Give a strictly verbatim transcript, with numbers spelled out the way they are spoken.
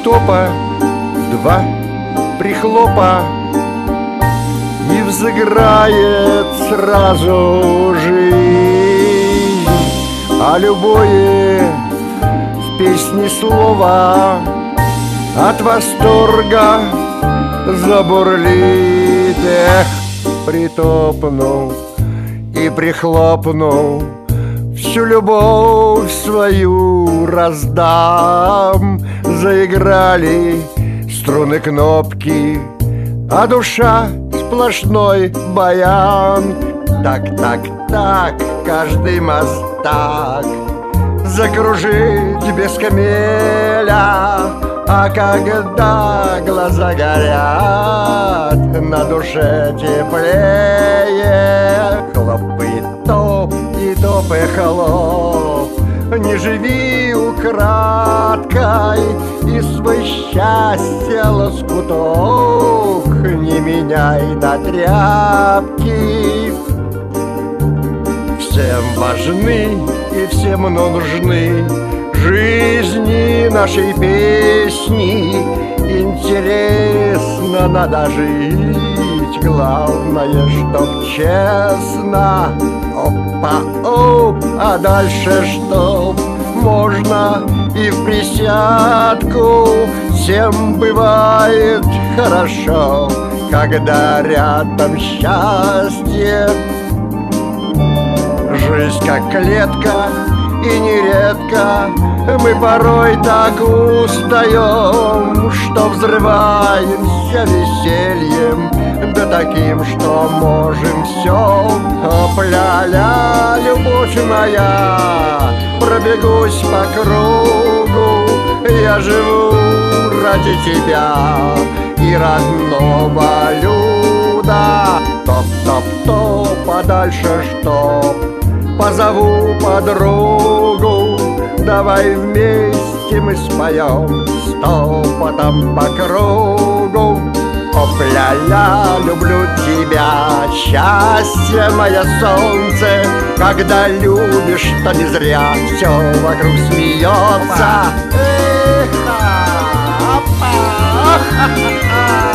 притопа, два прихлопа, и взыграет сразу жизнь. А любое в песне слово от восторга забурлит. Эх, притопнул и прихлопнул, всю любовь свою раздам. Заиграли струны, кнопки, а душа сплошной баян. Так, так, так, каждый мастак закружить без камеля. А когда глаза горят, на душе теплее. Хлоп и топ, и топ и хлоп, не живи украдкой, и свой счастье лоскуток не меняй на тряпки. Всем важны и всем нужны жизни нашей песни. Интересно надо жить, главное, чтоб честно. Опа, оп, а дальше чтоб можно и в присядку. Всем бывает хорошо, когда рядом счастье. Жизнь как клетка, и нередко мы порой так устаем, что взрываемся весельем, да таким, что можем все. Оп-ля-ля, любовь моя, пробегусь по кругу, я живу ради тебя и родного люда. Топ-топ-топ, а дальше что? Позову подругу, давай вместе мы споем стопотом по кругу. Оп-ля-ля, люблю тебя, счастье мое солнце. Когда любишь, то не зря все вокруг смеется. Эх, а, опа,